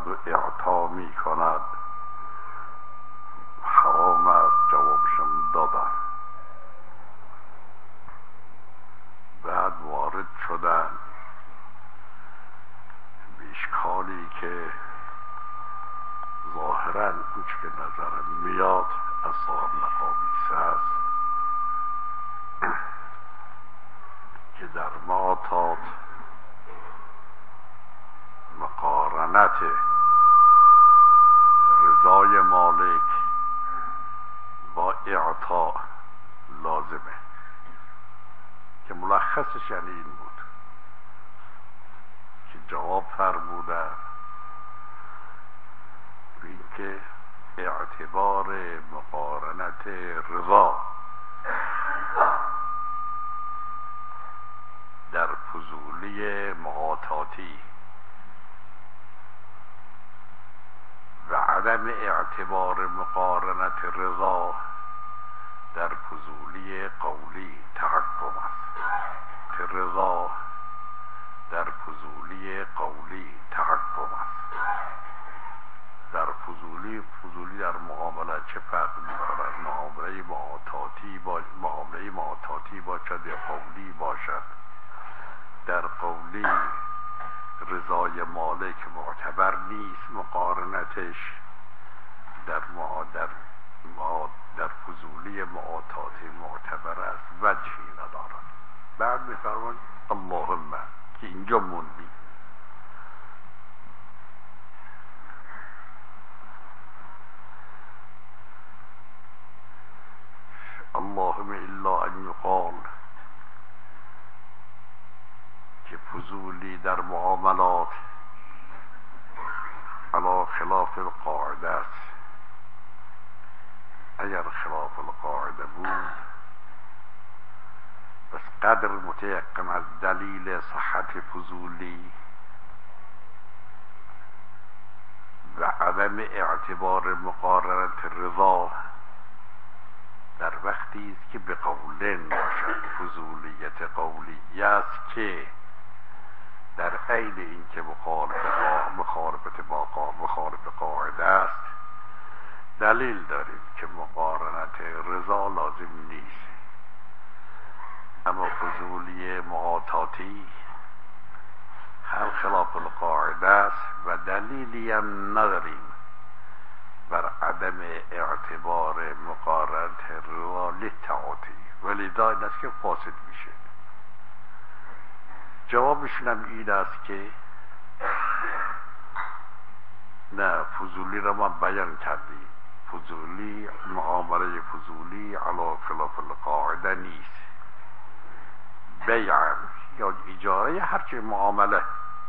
و اعطا می کند حرام است جوابشون دادن. بعد وارد شدن به اشکالی که ظاهراً اونچه که نظرم میاد از صاحب نقابیس است که در معاطات مقارنت رضای مالک با اعطا لازمه، که ملخصش یعنی این بود که جواب فرمودن این که اعتبار مقارنت رضا در فضولی معاطاتی و عدم اعتبار مقارنت رضا در فضولی قولی تحکم است، که رضا در فضولی قولی تحکم است. در فضولی در معامله چه فرق می‌کند؟ معامله معاطاتی باشد یا قولی باشد. در قولی رضای مالک معتبر نیست، مقارنتش در فضولی معاطاتی معتبر است، وجهی ندارد. بعد می‌فرماید اللهم که اینجا موندی، اللهم الا ان یقال که فضولی در معاملات علی خلاف القاعده است. اگر خلاف القاعده بود بس قدر متیقن از دلیل صحت فضولی و عدم اعتبار مقارنت رضا در وقتی است که به قولن باشد. فضولیت قولیه است که در عین این که مخالف قاعده است، دلیل داریم که مقارنت رضا لازم نیست. اما فضولی معاطاتی هم خلاف القاعده است و دلیلی هم نداریم بر عدم اعتبار مقارنت رضا للتعاطی، ولذا این است که فاسد میشه. جوابشون هم این است که نه، فضولی را ما بیان کردیم. فضولی، معامله فضولی علی خلاف القاعده نیست. بیع یا اجاره، هرچی معامله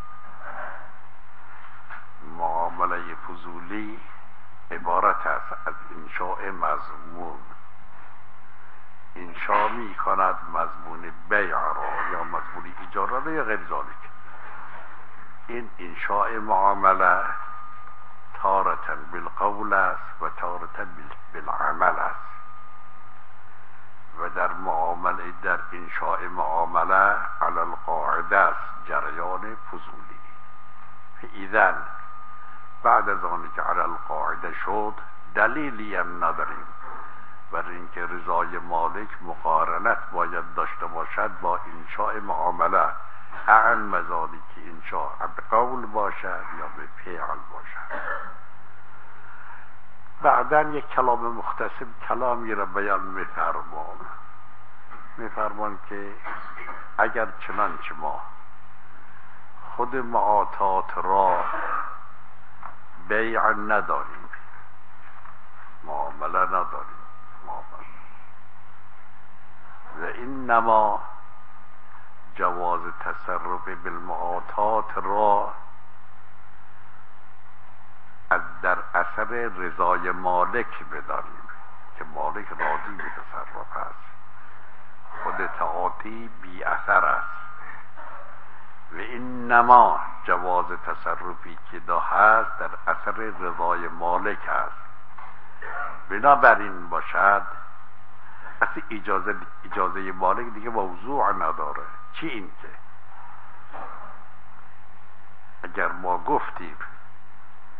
فضولی عبارت است از انشاء مضمون. انشاء می کند مضمون بیع را یا مضمون اجاره را یا غیر ذالک. این انشاء معامله تارة بالقول است و تارة بالعمل است و در انشاء معامله علی القاعده است جریان فضولی. اذن بعد از آنی که علی القاعده شد دلیلی هم نداریم برای اینکه رضای مالک مقارنت باید داشته باشد با انشاء معامله، اعم ذالک که انشاء به قول باشد یا به فعل باشد. بعداً یک کلام مختصر کلامی را بیان میفرمان که اگر چنانچه ما خود معاطات را بیع نداریم، معامله نداریم، و انما جواز تصرف بالمعاطات را از در اثر رضای مالک بداریم که مالک راضی به تصرف است، خود تعاطی بی اثر است. و انما جواز تصرفی که دا هست در اثر رضای مالک است. بنابراین باشد اصلا اجازه مالک دیگه موضوع نداره. چی این که اگر ما گفتیم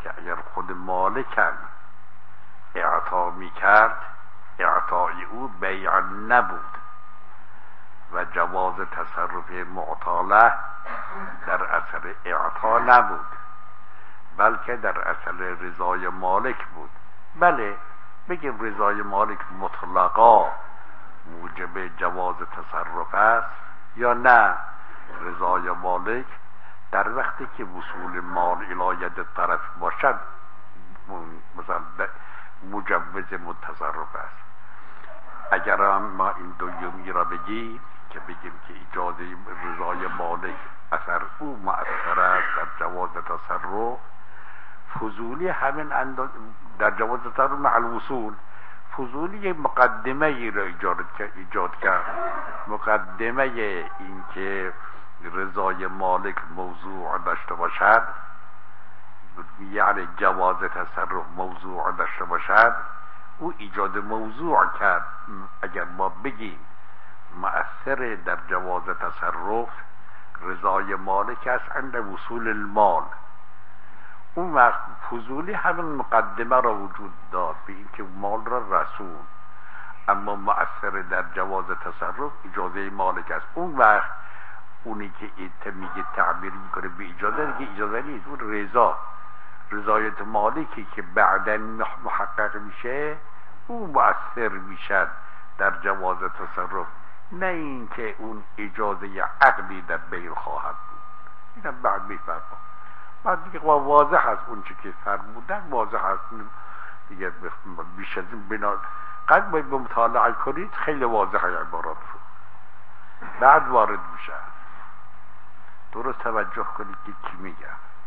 که اگر خود مالکم اعطا میکرد اعطای او بیع نبود و جواز تصرف معطاله در اثر اعطا نبود، بلکه در اثر رضای مالک بود. بله بگیم رضای مالک مطلقا موجب جواز تصرف است یا نه؟ رضای مالک در وقتی که وصول مال الی ید طرف باشد مثلا مجوز متصرف است. اگر ما این دومی را بگیم که بگیم که اجازه رضای مالک اثر او مؤثر است در جواز تصرف، فضولی همین در جواز تصرف مع الوصول، فضولی یک مقدمه ای را ایجاد کرد. مقدمه این که رضای مالک موضوع داشته باشد، یعنی جواز تصرف موضوع داشته باشد، او ایجاد موضوع کرد. اگر ما بگیم مؤثر در جواز تصرف رضای مالک است عند وصول المال، اون وقت فضولی همین مقدمه را وجود داد به اینکه مال را رسول، اما مؤثر در جواز تصرف اجازه مالک است. اون وقت اونی که میگه تعبیر میکنه به اجازه، که اجازه نیست، اون رضایت مالکی که بعداً محقق میشه اون مؤثر میشد در جواز تصرف، نه اینکه اون اجازه عقلی در بین خواهد بود. اینم بعد میفرما، بعد دیگه واضح هست اون چی که فرمودن واضح هست دیگه. بیش از این بنا قد باید به مطالعه کنید، خیلی واضح عبارات رو بعد وارد میشه. درست توجه کنید که چی میگه.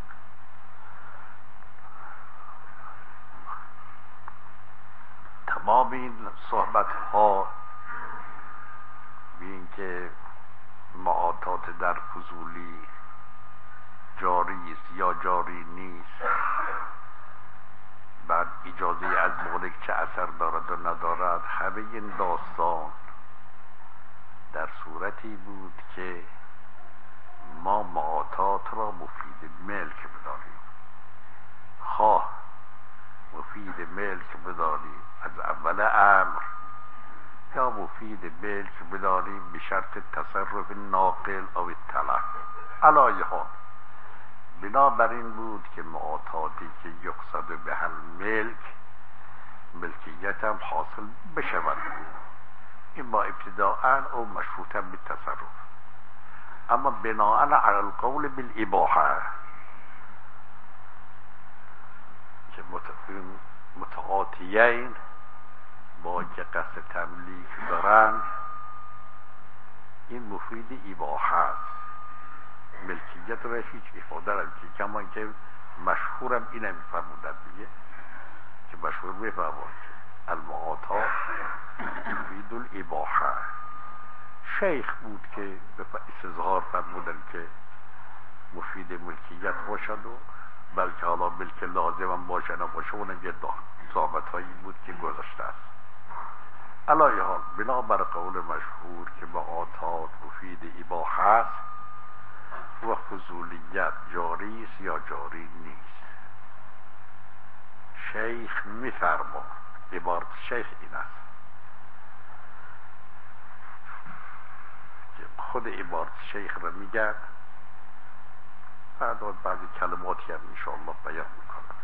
تمام این صحبت ها بین که معاطات در فضولی جاری است یا جاری نیست، بعد اجازه از مالک چه اثر دارد و ندارد، همه این داستان در صورتی بود که ما معاطات را مفید ملک بدانیم، خواه مفید ملک بدانیم از اول امر یا مفید ملک بدانیم به شرط تصرف ناقل او تلف. علایه ها بنابراین بود که معاطاتی که یقصد به الملک ملکیت هم حاصل بشود، این با ابتداء او مشروطا به تصرف، اما بناء علی القول بالاباحه که متعاطیین با که قصد تملیک دارن، این مفید اباحه است. ملکیت را هیچ افاده را که کمان که مشهورم اینم فرمودن دیگه، که مشهور بفرمود المعاطات مفید الاباحه. شیخ بود که به استظهار فرمودن که مفید ملکیت باشد و بلکه حالا ملک لازم هم باشه نباشه، اونم یه ضابط هایی بود که گذاشته است. علایه حال بنابر قول مشهور که معاطات مفید اباحه است و فضولیت جاری است یا جاری نیست. شیخ میفرما، عبارت شیخ این است که خود عبارت شیخ را میگن، بعضی کلماتی هم انشاءالله بیان میکنم.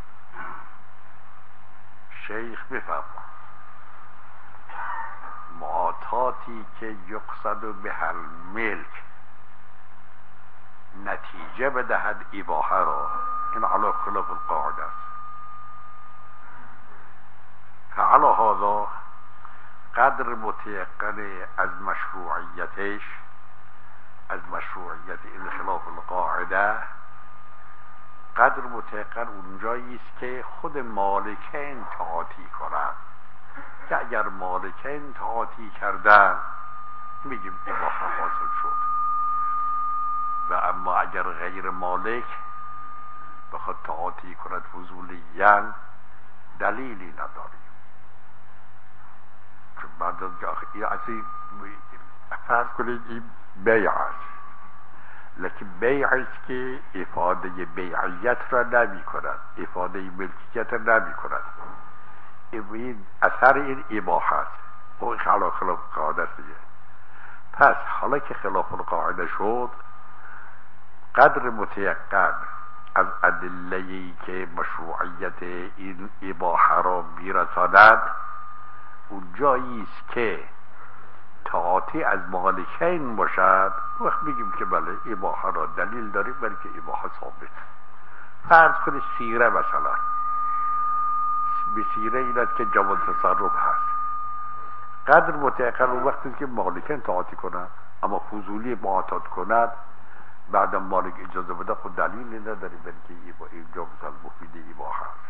شیخ میفرما معاطاتی که یقصد به الملک نتیجه بدهد اباحه را، این علی خلاف القاعده است. فعلی هذا قدر متیقن از مشروعیتش، از مشروعیت این خلاف القاعده، قدر متیقن اونجایی است که خود مالکین تعاطی کنند، که اگر مالکین تعاطی کردن میگیم اباحه حاصل شد، و اما اگر غیر مالک بخواد تعاطی کند فضولیاً دلیلی نداریم. چون بعد از فرض کنید این بیع است، لکن بیع است که افاده بیعیت را نمی کند، افاده ملکیت را نمی کند. این اثر این اباحه است. اون خلاف قاعده است دیگه. پس حالا که خلاف القاعده شد، قدر متیقن از ادله‌ای که مشروعیت این اباحه را میرساند، اون جایی است که تعاطی از مالکین باشد، وقت میگیم که بله اباحه را دلیل داریم برای که اباحه ثابت. فرض کنید سیره مثلا، به سیره این است که جواز تصرف هست. قدر متأخر اون وقتی که مالکین تعاطی کنند، اما فضولی معاطات کنند بعد مالک اجازه بده، خود دلیلی نداری برای که اینجا مثلا مفید اباحه هست.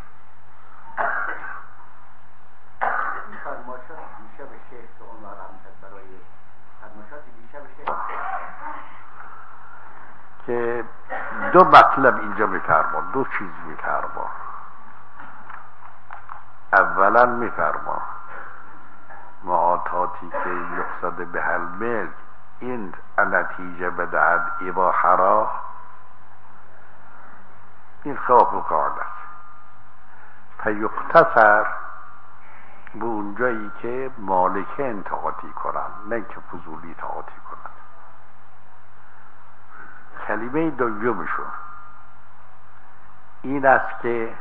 این فرمایشات دیشب شیخ که اون آرام کرد برای فرمایشات دیشب شیخ که دو مطلب اینجا میفرما، دو چیز میفرما. اولا میفرما معاطاتی که یقصد به الملک این نتیجه بدهد اباحه را، این خلاف القاعده است. فیقتصر به اونجایی که مالکین تعاطی کنند، نه که فضولی تعاطی کنند. کلمه دومشون این است که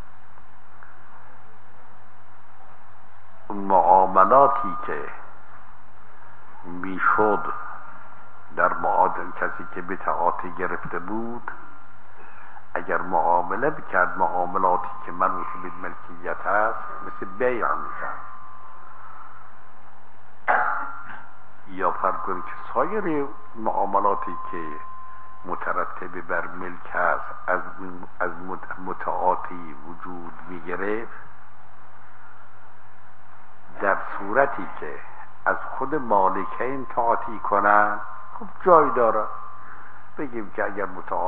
معاملاتی که میشد در معادل کسی که به تعاطی گرفته بود، اگر معامله بکرد معاملاتی که منوط به ملکیت هست، مثل بیع میشن. یا فرض کنید که سایر معاملاتی که مترتب بر ملک هست از متعاطی وجود میگرفت، در صورتی که از خود مالکین تعاطی کنن، خب جای داره بگیم که اگر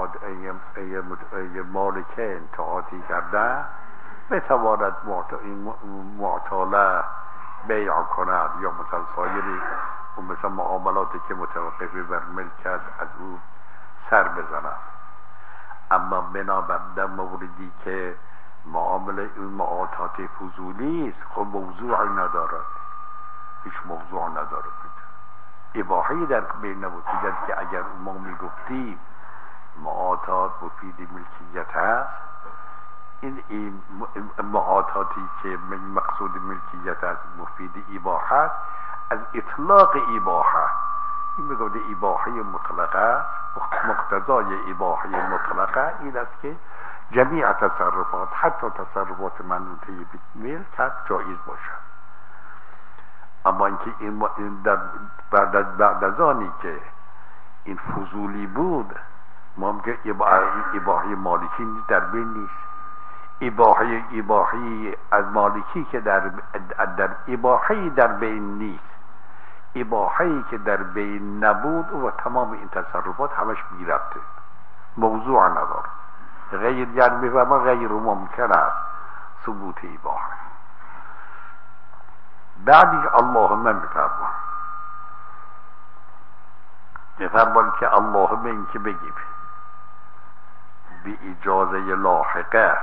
مالکین تعاطی کردن، بتواند معطاله بیع کند یا مثلا سایری و مثلا معاملاتی که متوقفی بر ملک است از او سر بزنند. اما بنابر در موردی که معامله این معاطات فضولی است، خب موضوعی ندارد، هیچ موضوع ندارد. اباحه‌ای در بین نبود که اگر ما میگفتیم معاطات مفید ملکیت هست، این معاطاتی که مقصود ملکیت هست مفید اباحه است، از اطلاق اباحه این میگوده اباحه مطلقه، مقتضای اباحه مطلقه این است که جمیع تصرفات، حتی تصرفات منوطه به ملک جایز باشد. اما اینکه این بعد از آنی که این فضولی بود، ما میگه اباحه مالکی در بین نیست. اباحه از مالکی که در اباحه در بین نیست، اباحه‌ای که در بین نبود و تمام این تصرفات همش میرفته، موضوع نداره. غیر یعنی بفرما غیر ممکن است ثبوت اباحه. بعدی اللهم میفرمان که اللهم این که بگیم به اجازه لاحقه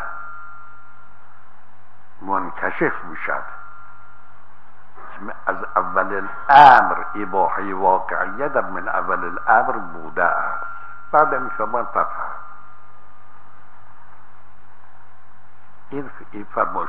منکشف میشد که از اول الامر اباحه واقعیه در من اول الامر بوده است. بعد میفرمان تفهم این فرماش.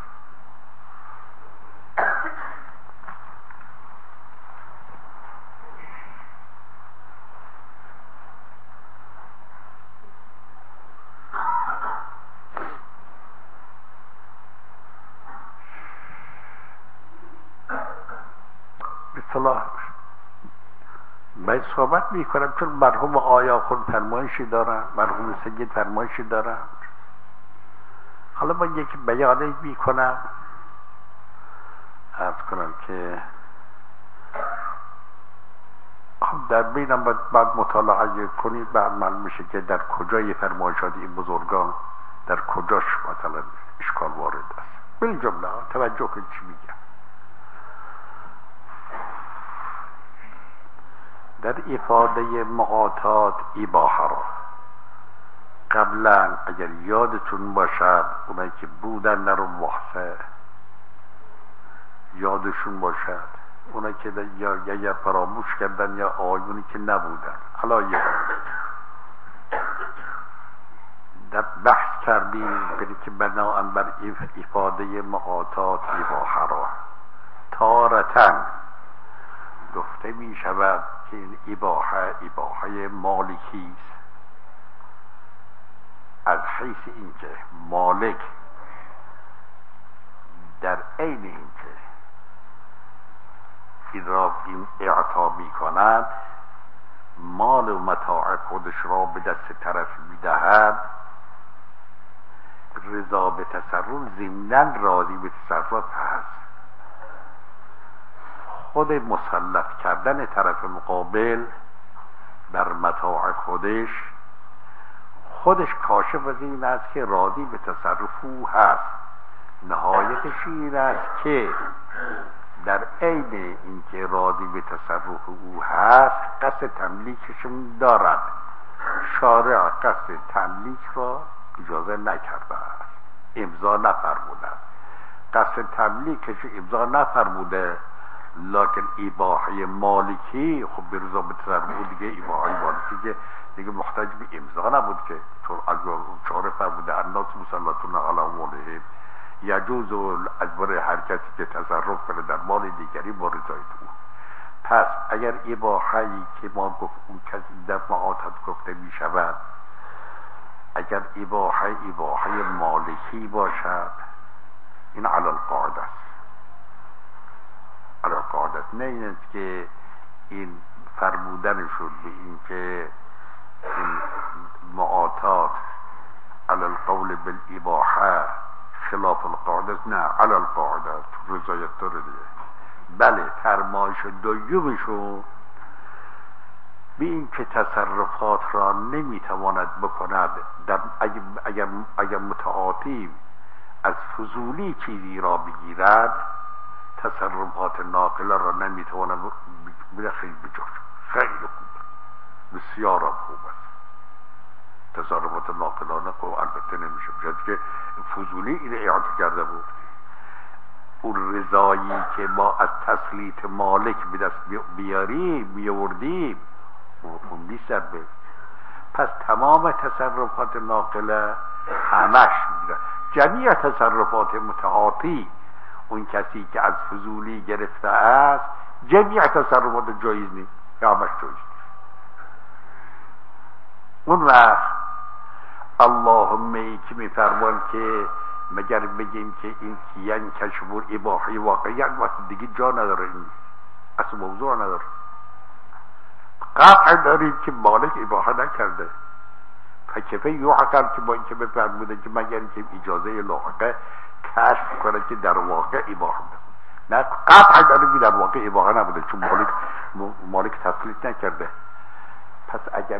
من صحبت میکنم چون مرحوم آیا خود فرمایشی دارم، مرحوم سید فرمایشی دارم. حالا من یک بیانی میکنم، عرض کنم که خب در بینم بعد مطالعه کنید، بعد معلوم میشه که در کجای فرمایشات این بزرگان در کجاش مثلا اشکال وارد است. بالجمله توجه کنید چی میگم. در افاده معاطات اباحه را قبلا اگر یادتون باشد اونایی که بودن در اون وحسه یادشون باشد، اونایی که یا فراموش کردن یا آیونی که نبودن علایه در بحث کردیم که بناهن بر افاده معاطات اباحه را تارتن گفته می شود که این اباحه مالکی است، از حیث اینکه مالک در عین اینکه این را اعطا می کند مال و متاع خودش را به دست طرف می دهد، رضا به تصرف ضمناً راضی به تصرف هست. خود مسلط کردن طرف مقابل بر متاع خودش کاشف از این است که راضی به تصرف او هست. نهایتش این است که در عین اینکه راضی به تصرف او هست قصد تملیکشون دارد. شارع قصد تملیک را اجازه نکرده است، امضا نفرموده. قصد تملیکش امضا نفرموده، لکن اباحه مالکی خب به رضا به تصرف او دیگه اباحه مالکی که دیگه محتاج به امضا نبود که چون چاره فرموده الناس مسلطون علی اموالهم یجوز از برای هر کسی که تصرف کنه در مال دیگری با رضای او. پس اگر اباحه‌ای که ما گفت اون کسی در معاطات گفته می شود، اگر اباحه مالکی باشد این علی القاعده است. علی القاعده است، نه این است که این فرمودن شد به این که این معاطات علی القول بالاباحه خلاف القاعده است، نه علی القاعده است، رضایت داره دیگه. بله فرمایش دویمشون به این که تصرفات را نمیتواند بکند اگر متعاطی از فضولی چیزی را بگیرد، تصرفات ناقله را نمیتواند خیلی بجاش، خیلی خوب، بسیار خوب است. تصرفات ناقلانه خب البته نمیشه بجد که فضولی این اعاده کرده بود. اون رضایی که ما از تسلیط مالک به دست بیاوردیم اون بیشتر به. پس تمام تصرفات ناقله همش میگیره. جمیع تصرفات متعاطی، اون کسی که از فضولی گرفته است، جمیع تصرفات جایز نیست یا همش جایز نیست. اون وقت اللهم ای که میفرمان که مگر بگیم که این کیان کشمور اباحه واقعی وقت دیگه جا نداره، این اصلا موضوع نداره. قطع داریم که مالک اباحه نکرده، فکفه یعقل که با این که بفرموده که مگر که اجازه لاحقه کشف کنه که در واقع اباحه نه، قطع داریم که در واقع اباحه نبوده چون مالک تسلیط نکرده. پس اگر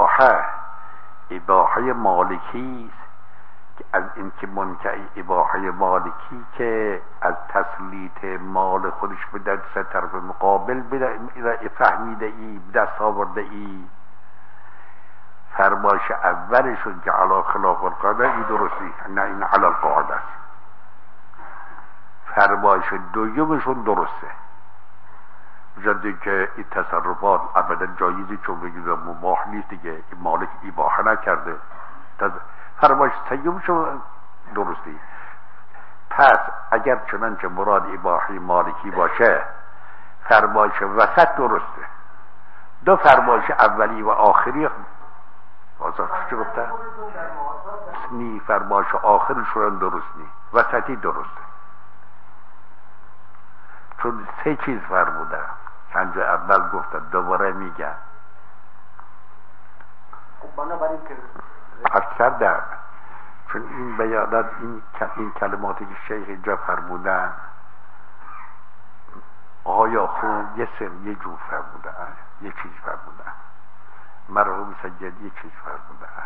اباحه مالکی است که از این که منکعی اباحه مالکی که از تسلیط مال خودش به دست طرف مقابل فهمیده ای، دست آورده ای، فرمایش اولشون که علی خلاف القاعده این درستی، نه این علی القاعده است. فرمایش دویمشون درسته، جدی که این تصرفات ابدا جایزی چون بگید مباح نیست دیگه، این مالک اباحه نکرده. فرمایش سیومشون درستی. پس اگر چنانچه مراد اباحه مالکی باشه فرمایش وسط درسته. دو فرمایش اولی و آخری چی گفتن؟ نی فرمایش آخرشون درست نی، وسطی درسته. چون سه چیز فرموده، چند اول گفتن دوباره میگن. خب بنابراین که عرض کردم چون این بیانات این کلماتی که شیخ اینجا فرمودن آیا خود یه جور فرمودن، یه چیز فرمودن، مرحوم سید یه چیز فرمودن،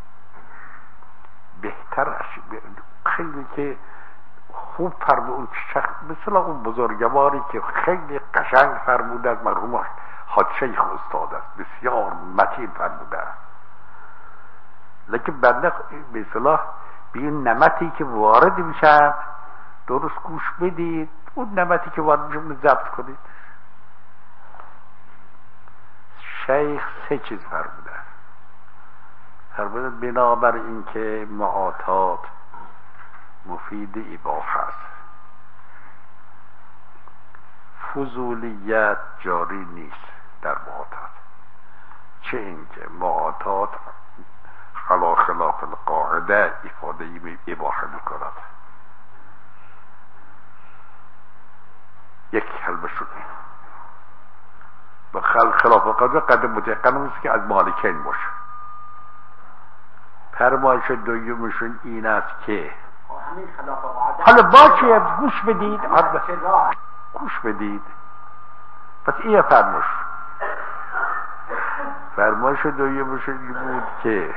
بهترش خیلی که خوب فرمود، مثل اون بزرگواری که خیلی قشنگ فرمود از مرحوم شیخ استاد است، بسیار متین فرموده است. لیکن بنده به اصطلاح به این نمتی که وارد میشد درست گوش بدید، اون نمتی که وارد میشد ضبط کنید. شیخ 3 چیز فرموده است. فرموده بنابر اینکه معاطات مفید اباحه است، فضولیت جاری نیست در معاطات، چه اینکه معاطات خلاف القاعده افاده اباحه میکند. یک کلمه شد و خلاف القاعده قدم متقن است که از مالکین باشه. فرمایش دومشون این است که حالا باشه گوش بدید، گوش بدید. پس این فرمایش دومشون این بود که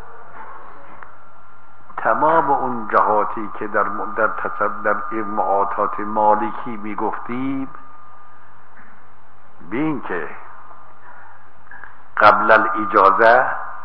تمام اون جهاتی که در این معاطات مالکی میگفتیم، بین که قبل الاجازه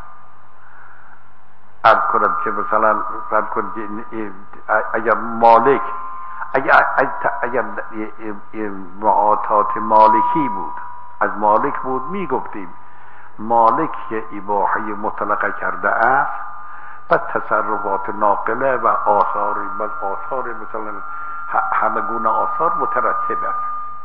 عرض کنم که مثلا فرض کنید اگر مالک اگر معاطات مالکی بود، از مالک بود، میگفتیم مالک که اباحه مطلقه کرده است، پس تصرفات ناقله و آثار مثلا همه گونه آثار مترتب است.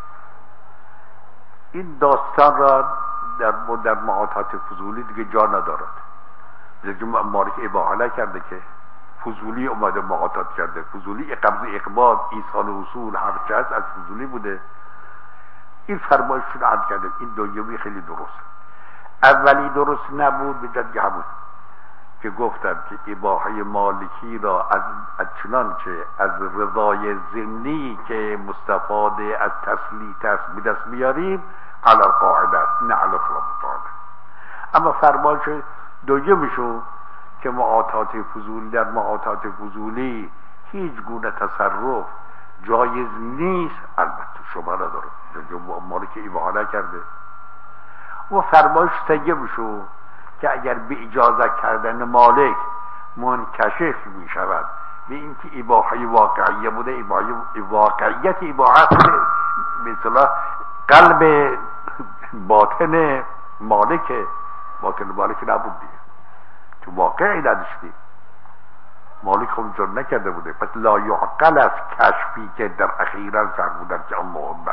این داستان را در معاطات فضولی دیگه جا ندارد. دیگه مالک اباحه نکرده که فضولی اومده معاطات کرده. فضولی قبض اقباض ایصال اصول هر چه هست از فضولی بوده. این فرمایششون عرض کرده. این دومی خیلی درست. اولی درست نبود، به جدی همون که گفتم که اباحه مالکی را از چنانچه از رضای ضمنی که مستفاده از تسلیت است به دست میاریم علی القاعده است، نه علی خلاف القاعده. اما فرمایش دومشون که معاطات فضولی، در معاطات فضولی هیچ گونه تصرف جایز نیست، البته شما نداره، مالک اباحه نکرده. و فرمایش سومشون که اگر به اجازه کردن مالک منکشف می شود به اینکه اباحه واقعیه بوده، واقعیت اباحه به اصطلاح قلب باطن مالک نبود دیگه، تو واقعی نداشتی، مالک خود جور نکرده بوده. پس لا یعقل از کشفی که در اخیرا فرمودن که اللهم.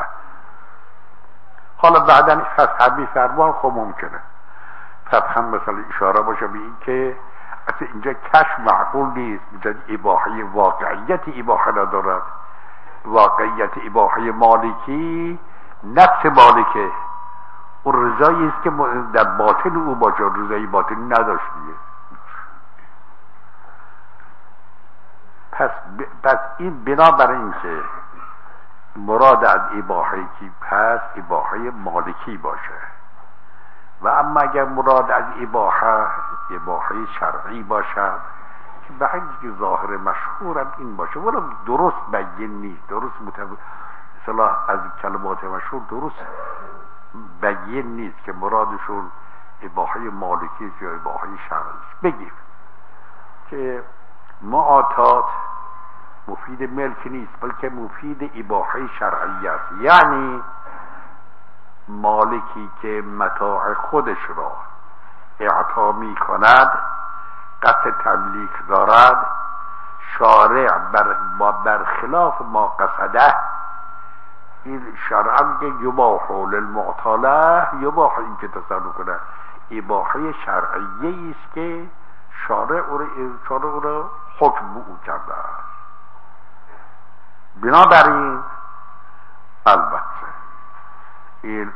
حالا بعدا فصحبی فرمان خب ممکنه هم مثلا اشاره باشه به این که اصلا اینجا کشف معقول نیست، بجد اباحه واقعیت اباحه ندارد. واقعیت اباحه مالکی نفس مالکه، اون رضایی است که در باطن او باشه، رضایی باطنی نداشتیه. پس این بنابر این که مراد از اباحه کی پس اباحه مالکی باشه، و اما اگر مراد از اباحه شرعی باشد که به همین ظاهر مشهورم این باشه، ولی درست بیان نیست، درست مثلا از کلمات مشهور درست بیان نیست که مرادشون اباحه مالکی است یا اباحه شرعی است. بگیم که معاطات مفید ملک نیست، بلکه مفید اباحه شرعی است. یعنی مالکی که متاع خودش را اعطا می کند، قصد تملیک دارد، شارع برخلاف ما قصده، این شرعا که یباح للمعطله، یباح این که تصرف کنه، اباحه شرعیه است که شارع او را حکم به او کرده است. بنابراین البته این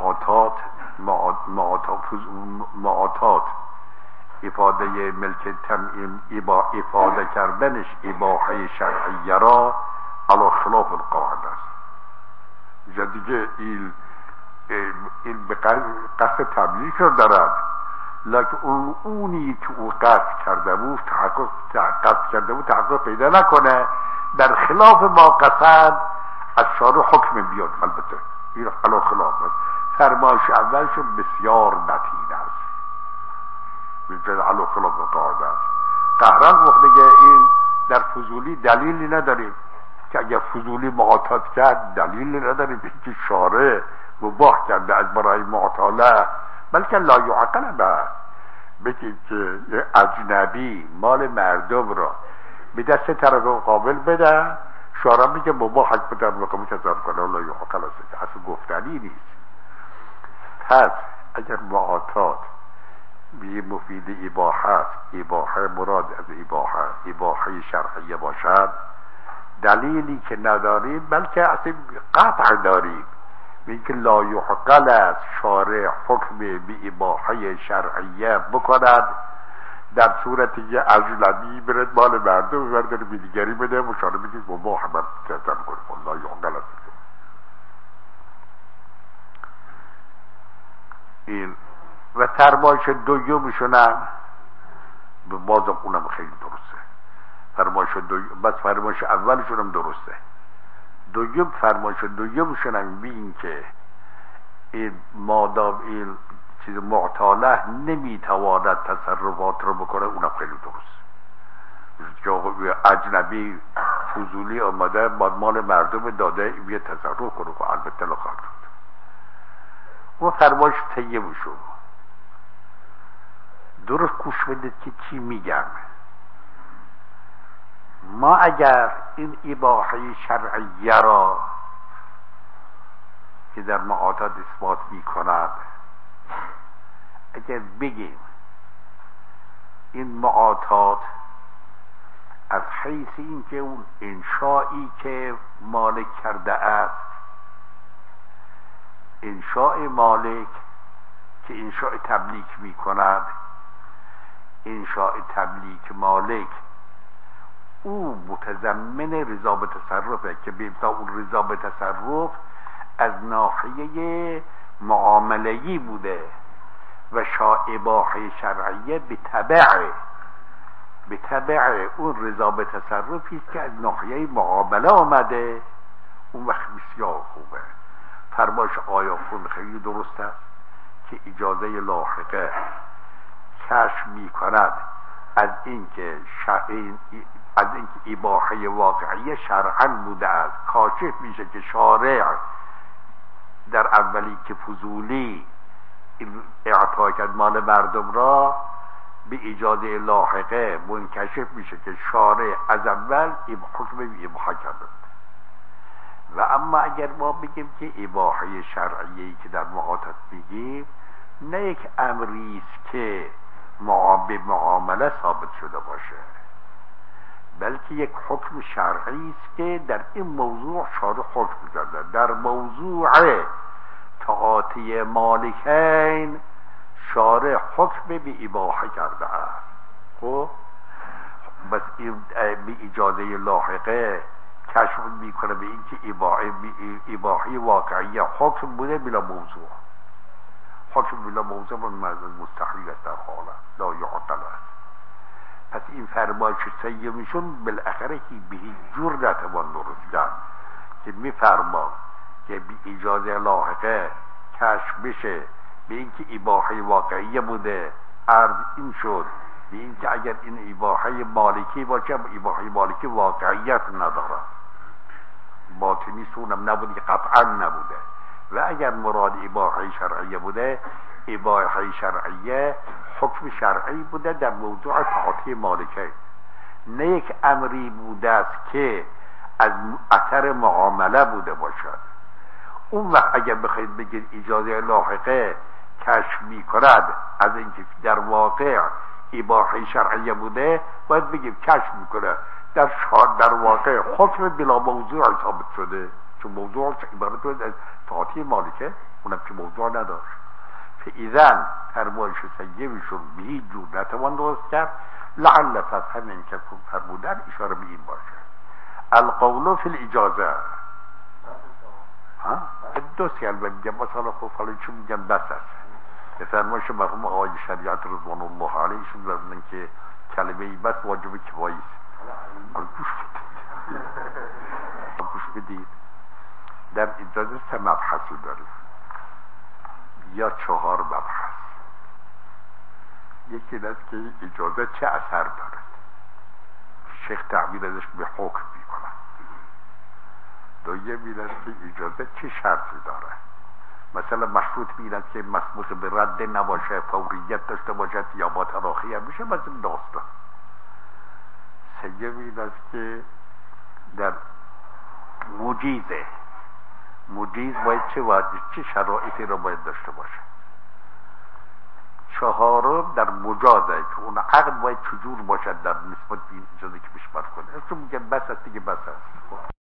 معاطات افاده ملک افاده کردنش اباحه شرعیه را علی خلاف القاعده است. دیگه این به قصد تبلیغ را دارد، لکن اونی که او قصد کرده بود تحقق پیدا نکنه، در خلاف ما قصد از شارع حکم بیاد. البته این علی خلاف است. فرمایش اولشون بسیار متین است، علا خلاف قاعده است. قهران گفت دیگه این در فضولی دلیلی نداریم که اگر فضولی معاطات کرد دلیلی نداریم که شارع مباح کرده از برای معاطاله، بلکه لا یعقل بگید که اجنبی مال مردم را به دست طرف مقابل بده، شارع میگه مباح به طرف مقابل تصرف کنه، لا یعقل است، اصلا گفتنی نیست. پس اگر معاطات به مفید اباحه، اباحه مراد از اباحه شرعیه باشد، دلیلی که نداریم بلکه اصلا قطع داریم اینکه لا یعقل است شارع حکم به اباحه شرعیه بکند، در صورتی که اجنبی برد مال مردم برداره به دیگری بده و شارع بگید مباح من تصرف کنه، لا یعقل است. این و فرمایش دویمشونم به بازم اونم خیلی درسته. بس فرمایش اولشونم درسته. فرمایش دویمشونم به این که این مادام این چیز معتاله نمیتواند تصرفات رو بکنه، اونم خیلی درست. که اجنبی فضولی آمده مال مردم داده یه تصرف کنه که البته لخواهد بود. و فرمایش سیمشون درست گوش بدید که چی میگم. ما اگر این اباحه شرعیه را که در معاطات اثبات میکند، اگر بگیم این معاطات از حیث این که اون انشایی که مالک کرده است، انشاء مالک که انشاء تملیک می کند، انشاء تملیک مالک او متضمن رضا به تصرفه که بیمتا اون رضا به تصرف از ناحیه معامله‌ای بوده و اباحه شرعیه به تبع اون رضا به تصرفی است که از ناحیه معامله آمده، اون وقت بسیار خوبه. فرمایش آیاتون خیلی درست است که اجازه لاحقه کشف می کند از اینکه اباحه واقعی شرعاً بوده است، کاشف میشه که شارع در اولی که فضولی اعطا کرد مال مردم را، به اجازه لاحقه منکشف میشه که شارع از اول حکم اباحه کرده. و اما اگر ما بگیم که اباحه شرعیه‌ای که در معاطات بگیم نه یک امری است که به معامله ثابت شده باشه، بلکه یک حکم شرعی است که در این موضوع شارع حکم کرده. در موضوع تعاطی مالکین شارع حکم به اباحه کرده است. خب بس به اجازه لاحقه کشف میکنه به اینکه اباحه واقعی حکم بوده بلا موضوع. حکم بلا موضوع مستحیل است، در حاله لا یعقل است. پس این فرمایش سیمشون بالاخره که به هیچ جور نتوان درست کرد که میفرما که به اجازه لاحقه کشف بشه به اینکه اباحه واقعی بوده. عرض این شد به اینکه اگر این اباحه مالکی باشه، اباحه مالکی واقعیت نداره، باطنی سونم نبوده که قطعا نبوده. و اگر مراد اباحه شرعیه بوده، اباحه شرعیه حکم شرعی بوده در موضوع تعاطی مالکه، نه یک امری بوده است که از اثر معامله بوده باشد. اون وقت اگر بخواید بگید اجازه لاحقه کشف می کند از اینکه در واقع اباحه شرعیه بوده، باید بگیم کشف می کنه در واقع حکم بلا موضوع ثابت شده، چون موضوع عبارت از تعاطی مالکه، اونم که موضوع نداشت. فاذا فرمایش سیمشون به هیچ جور نتوان درست کرد. لعل فهم این که فرمودن اشاره به این باشه. القول فی الاجازه دو سیال بگم مثلا خب حالا چون میگم بس است. فرمایش مرحوم آقای شریعت رضوان الله علیهشون بردن که کلمه بس واجب کفایی است. گوش بدید. در اجازه سه مبحثی داریم. یا 4 مبحث. یکی این است که اجازه چه اثر دارد، شیخ تعبیر ازش به حکم میکنه. دوم این است که اجازه چه شرطی داره، مثلا مشروط این است که مسبوق به رد نباشه، فوریت داشته باشد یا با تراخی هم میشه مثل داستان. سوم این است که در مجیز باید چه شرایطی را باید داشته باشه. 4 در مجازه که اون عقد باید چجور باشد در نسبت به این اجازه که بهش برخورد. چون میگن بس است دیگه بس است.